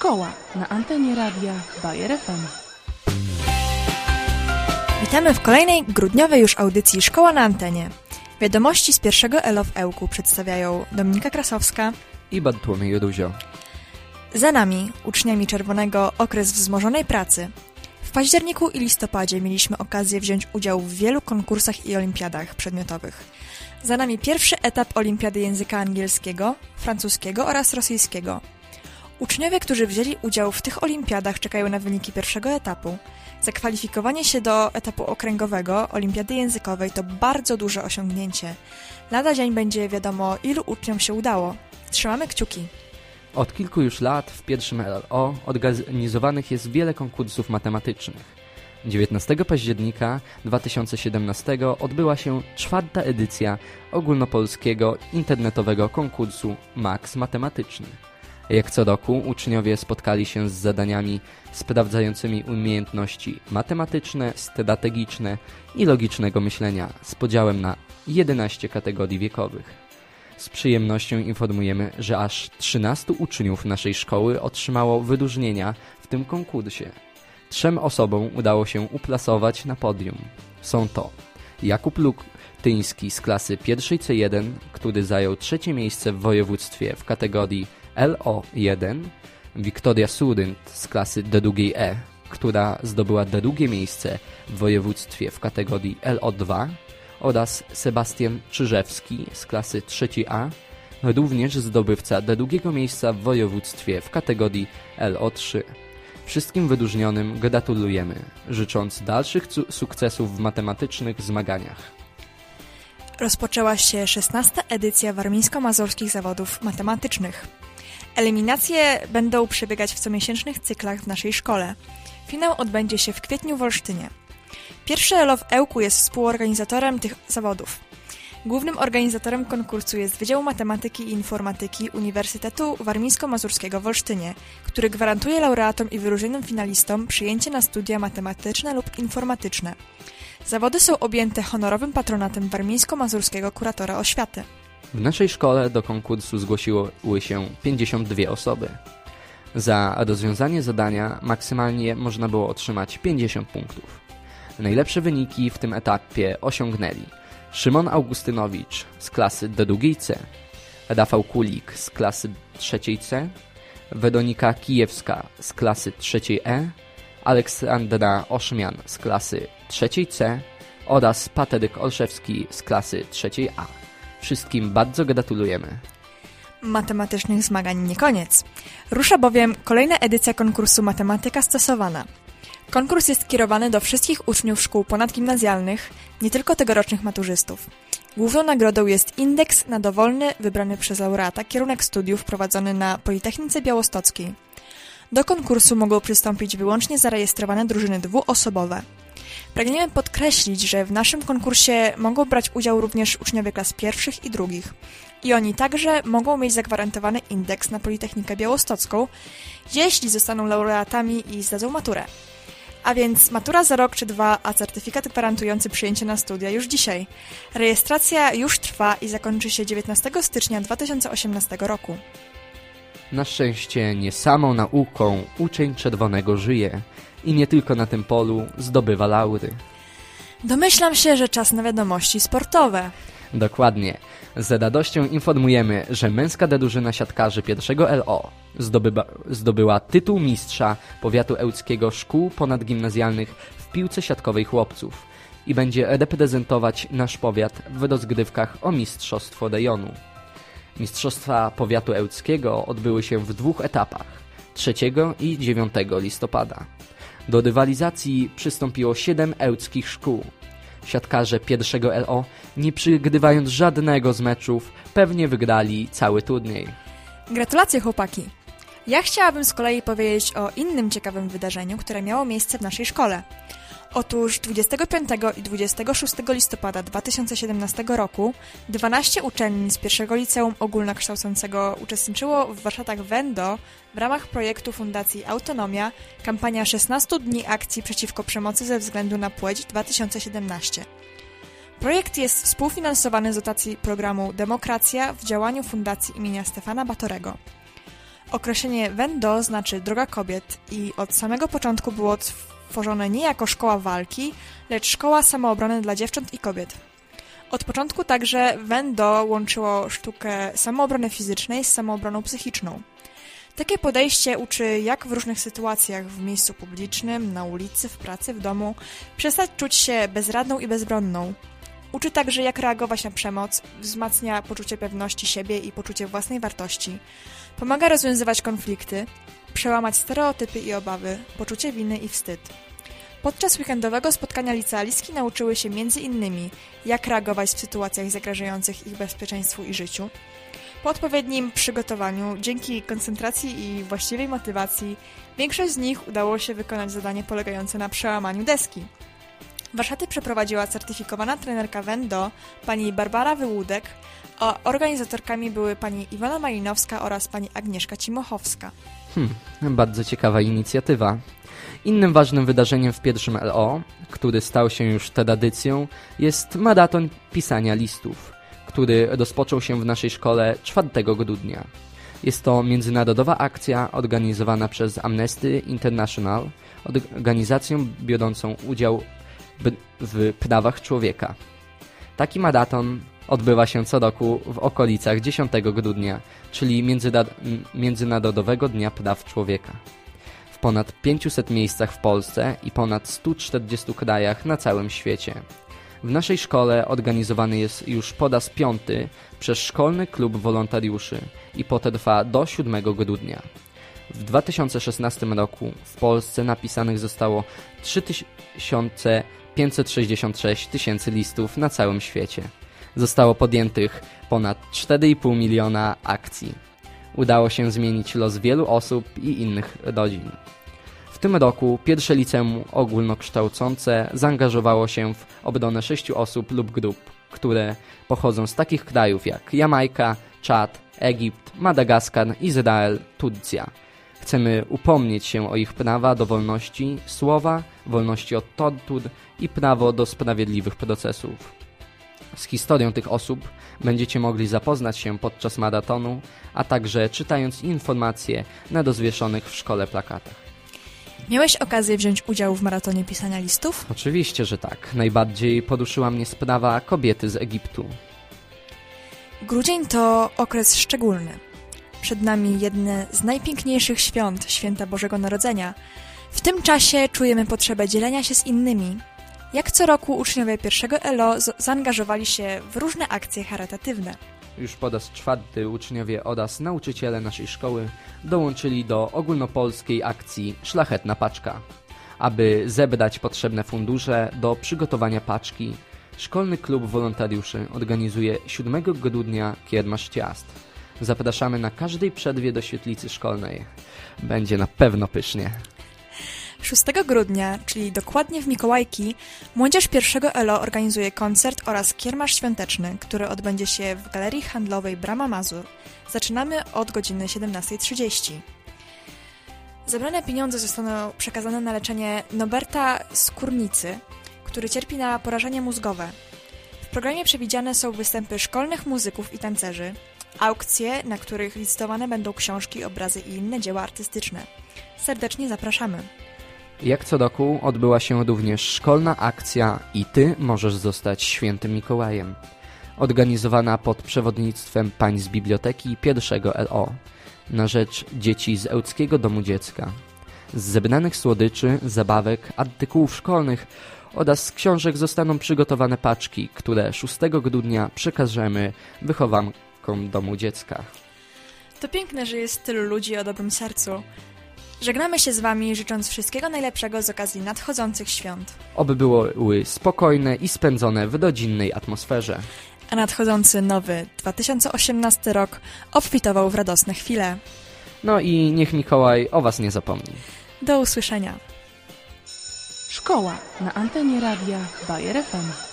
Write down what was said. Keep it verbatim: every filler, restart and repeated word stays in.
Szkoła na antenie radia Bayer F M. Witamy w kolejnej grudniowej już audycji Szkoła na antenie. Wiadomości z pierwszego L O w Ełku przedstawiają Dominika Krasowska i Bartłomiej Ruzio. Za nami, uczniami Czerwonego, okres wzmożonej pracy. W październiku i listopadzie mieliśmy okazję wziąć udział w wielu konkursach i olimpiadach przedmiotowych. Za nami pierwszy etap olimpiady języka angielskiego, francuskiego oraz rosyjskiego. Uczniowie, którzy wzięli udział w tych olimpiadach, czekają na wyniki pierwszego etapu. Zakwalifikowanie się do etapu okręgowego olimpiady językowej to bardzo duże osiągnięcie. Lada dzień będzie wiadomo, ilu uczniom się udało. Trzymamy kciuki. Od kilku już lat w pierwszym L O organizowanych jest wiele konkursów matematycznych. dziewiętnastego października dwa tysiące siedemnastego odbyła się czwarta edycja ogólnopolskiego internetowego konkursu Max Matematyczny. Jak co roku uczniowie spotkali się z zadaniami sprawdzającymi umiejętności matematyczne, strategiczne i logicznego myślenia z podziałem na jedenaście kategorii wiekowych. Z przyjemnością informujemy, że aż trzynastu uczniów naszej szkoły otrzymało wyróżnienia w tym konkursie. Trzem osobom udało się uplasować na podium. Są to Jakub Lutyński z klasy pierwszej C jeden, który zajął trzecie miejsce w województwie w kategorii L O jeden, Wiktoria Surynt z klasy D dwa E, która zdobyła drugie miejsce w województwie w kategorii L O dwa oraz Sebastian Czyżewski z klasy trzeciej A, również zdobywca drugiego miejsca w województwie w kategorii L O trzy. Wszystkim wyróżnionym gratulujemy, życząc dalszych sukcesów w matematycznych zmaganiach. Rozpoczęła się szesnasta edycja warmińsko-mazurskich zawodów matematycznych. Eliminacje będą przebiegać w comiesięcznych cyklach w naszej szkole. Finał odbędzie się w kwietniu w Olsztynie. Pierwszy L O w Ełku jest współorganizatorem tych zawodów. Głównym organizatorem konkursu jest Wydział Matematyki i Informatyki Uniwersytetu Warmińsko-Mazurskiego w Olsztynie, który gwarantuje laureatom i wyróżnionym finalistom przyjęcie na studia matematyczne lub informatyczne. Zawody są objęte honorowym patronatem warmińsko-mazurskiego kuratora oświaty. W naszej szkole do konkursu zgłosiły się pięćdziesiąt dwie osoby. Za rozwiązanie zadania maksymalnie można było otrzymać pięćdziesiąt punktów. Najlepsze wyniki w tym etapie osiągnęli Szymon Augustynowicz z klasy D dwa C, Rafał Kulik z klasy trzeciej C, Weronika Kijewska z klasy trzeciej E, Aleksandra Oszmian z klasy trzeciej C oraz Patryk Olszewski z klasy trzeciej A. Wszystkim bardzo gratulujemy. Matematycznych zmagań nie koniec. Rusza bowiem kolejna edycja konkursu Matematyka Stosowana. Konkurs jest skierowany do wszystkich uczniów szkół ponadgimnazjalnych, nie tylko tegorocznych maturzystów. Główną nagrodą jest indeks na dowolny, wybrany przez laureata kierunek studiów prowadzony na Politechnice Białostockiej. Do konkursu mogą przystąpić wyłącznie zarejestrowane drużyny dwuosobowe. Pragniemy podkreślić, że w naszym konkursie mogą brać udział również uczniowie klas pierwszych i drugich. I oni także mogą mieć zagwarantowany indeks na Politechnikę Białostocką, jeśli zostaną laureatami i zdadzą maturę. A więc matura za rok czy dwa, a certyfikat gwarantujący przyjęcie na studia już dzisiaj. Rejestracja już trwa i zakończy się dziewiętnastego stycznia dwa tysiące osiemnastego roku. Na szczęście nie samą nauką uczeń Czerwonego żyje i nie tylko na tym polu zdobywa laury. Domyślam się, że czas na wiadomości sportowe. Dokładnie. Z radością informujemy, że męska drużyna siatkarzy pierwszego L O zdobywa, zdobyła tytuł mistrza powiatu ełckiego szkół ponadgimnazjalnych w piłce siatkowej chłopców i będzie reprezentować nasz powiat w rozgrywkach o mistrzostwo rejonu. Mistrzostwa powiatu ełckiego odbyły się w dwóch etapach, trzeciego i dziewiątego listopada. Do rywalizacji przystąpiło siedem ełckich szkół. Siatkarze pierwszego L O, nie przegrywając żadnego z meczów, pewnie wygrali cały turniej. Gratulacje, chłopaki! Ja chciałabym z kolei powiedzieć o innym ciekawym wydarzeniu, które miało miejsce w naszej szkole. Otóż dwudziestego piątego i dwudziestego szóstego listopada dwa tysiące siedemnastego roku dwanaście uczelni z pierwszego liceum ogólnokształcącego uczestniczyło w warsztatach Wendo w ramach projektu Fundacji Autonomia kampania szesnaście dni akcji przeciwko przemocy ze względu na płeć dwa tysiące siedemnaście. Projekt jest współfinansowany z dotacji programu Demokracja w działaniu Fundacji imienia Stefana Batorego. Określenie Wendo znaczy droga kobiet i od samego początku było tworzone nie jako szkoła walki, lecz szkoła samoobrony dla dziewcząt i kobiet. Od początku także Wendo łączyło sztukę samoobrony fizycznej z samoobroną psychiczną. Takie podejście uczy, jak w różnych sytuacjach, w miejscu publicznym, na ulicy, w pracy, w domu, przestać czuć się bezradną i bezbronną. Uczy także, jak reagować na przemoc, wzmacnia poczucie pewności siebie i poczucie własnej wartości. Pomaga rozwiązywać konflikty, przełamać stereotypy i obawy, poczucie winy i wstyd. Podczas weekendowego spotkania licealistki nauczyły się między innymi, jak reagować w sytuacjach zagrażających ich bezpieczeństwu i życiu. Po odpowiednim przygotowaniu, dzięki koncentracji i właściwej motywacji, większość z nich udało się wykonać zadanie polegające na przełamaniu deski. Warsztaty przeprowadziła certyfikowana trenerka Wendo, pani Barbara Wyłódek, a organizatorkami były pani Iwona Malinowska oraz pani Agnieszka Cimochowska. Hmm, bardzo ciekawa inicjatywa. Innym ważnym wydarzeniem w pierwszym L O, który stał się już tradycją, jest maraton pisania listów, który rozpoczął się w naszej szkole czwartego grudnia. Jest to międzynarodowa akcja organizowana przez Amnesty International, organizacją biorącą udział w prawach człowieka. Taki maraton odbywa się co roku w okolicach dziesiątego grudnia, czyli Międzynarodowego Dnia Praw Człowieka. W ponad pięciuset miejscach w Polsce i ponad stu czterdziestu krajach na całym świecie. W naszej szkole organizowany jest już po raz piąty przez Szkolny Klub Wolontariuszy i potrwa do siódmego grudnia. W dwa tysiące szesnastym roku w Polsce napisanych zostało trzy tysiące pięćset sześćdziesiąt sześć tysięcy listów na całym świecie. Zostało podjętych ponad cztery i pół miliona akcji. Udało się zmienić los wielu osób i innych rodzin. W tym roku pierwsze liceum ogólnokształcące zaangażowało się w obronę sześciu osób lub grup, które pochodzą z takich krajów jak Jamajka, Czad, Egipt, Madagaskar, Izrael, Turcja. Chcemy upomnieć się o ich prawa do wolności słowa, wolności od tortur i prawo do sprawiedliwych procesów. Z historią tych osób będziecie mogli zapoznać się podczas maratonu, a także czytając informacje na rozwieszonych w szkole plakatach. Miałeś okazję wziąć udział w maratonie pisania listów? Oczywiście, że tak. Najbardziej poruszyła mnie sprawa kobiety z Egiptu. Grudzień to okres szczególny. Przed nami jedne z najpiękniejszych świąt, święta Bożego Narodzenia. W tym czasie czujemy potrzebę dzielenia się z innymi. Jak co roku uczniowie pierwszego L O zaangażowali się w różne akcje charytatywne. Już po raz czwarty uczniowie oraz nauczyciele naszej szkoły dołączyli do ogólnopolskiej akcji Szlachetna Paczka. Aby zebrać potrzebne fundusze do przygotowania paczki, Szkolny Klub Wolontariuszy organizuje siódmego grudnia kiermasz ciast. Zapraszamy na każdej przerwie do świetlicy szkolnej. Będzie na pewno pysznie. szóstego grudnia, czyli dokładnie w Mikołajki, młodzież pierwszego L O organizuje koncert oraz kiermasz świąteczny, który odbędzie się w Galerii Handlowej Brama Mazur. Zaczynamy od godziny siedemnastej trzydzieści. Zebrane pieniądze zostaną przekazane na leczenie Noberta Skórnicy, który cierpi na porażenie mózgowe. W programie przewidziane są występy szkolnych muzyków i tancerzy, aukcje, na których licytowane będą książki, obrazy i inne dzieła artystyczne. Serdecznie zapraszamy. Jak co roku odbyła się również szkolna akcja I Ty możesz zostać świętym Mikołajem, organizowana pod przewodnictwem pań z biblioteki pierwszego L O na rzecz dzieci z Ełckiego Domu Dziecka. Z zebranych słodyczy, zabawek, artykułów szkolnych oraz z książek zostaną przygotowane paczki, które szóstego grudnia przekażemy wychowankom Domu Dziecka. To piękne, że jest tylu ludzi o dobrym sercu. Żegnamy się z Wami, życząc wszystkiego najlepszego z okazji nadchodzących świąt. Oby były spokojne i spędzone w rodzinnej atmosferze. A nadchodzący nowy dwa tysiące osiemnasty rok obfitował w radosne chwile. No i niech Mikołaj o Was nie zapomni. Do usłyszenia. Szkoła na antenie radia Bayer F M.